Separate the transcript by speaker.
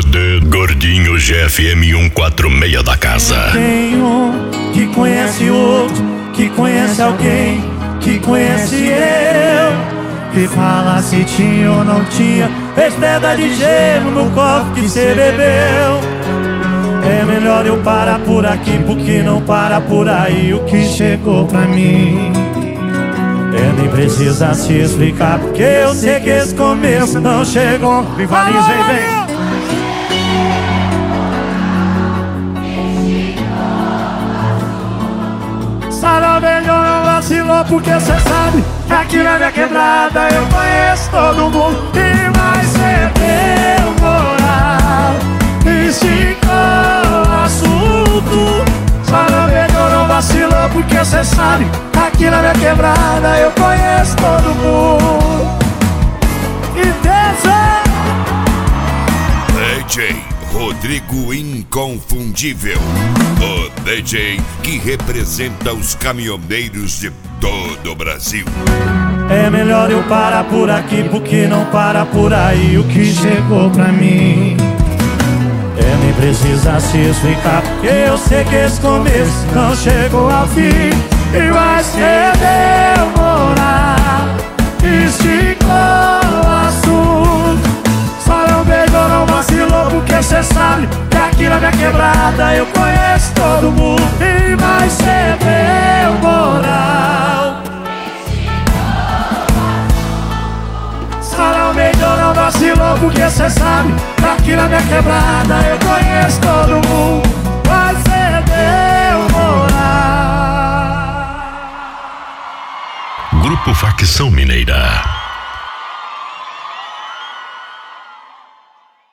Speaker 1: poder. Gordinho GFM 146 da casa.
Speaker 2: Tem um que conhece outro, que conhece alguém, que conhece eu. Que fala se tinha ou não tinha, fez pedra de gelo no copo que cê bebeu. É melhor eu parar por aqui, porque não para por aí o que chegou pra mim. Nem precisa se explicar, porque eu sei que esse começo não chegou. Rivaliza, vem. Sarau melhor não vacilou, porque cê sabe que aqui na minha quebrada eu conheço todo mundo. E vai ser teu moral, esticou o assunto. Sarau melhor não vacilou, porque cê sabe que aqui na minha quebrada eu conheço todo mundo. E
Speaker 3: DJ Rodrigo Inconfundível, o DJ que representa os caminhoneiros de todo o Brasil.
Speaker 2: É melhor eu parar por aqui, porque não para por aí o que chegou pra mim. Nem precisa se explicar, porque eu sei que esse começo não chegou ao fim. E vai ser demorar, esticou o assunto. Só não beijou, não vacilou, porque cê sabe que aqui na minha quebrada eu conheço todo mundo. E vai ser moral. Só não beijou, não vacilou, porque cê sabe que aqui na minha quebrada eu conheço todo mundo. Vai ser moral.
Speaker 1: Grupo Facção Mineira.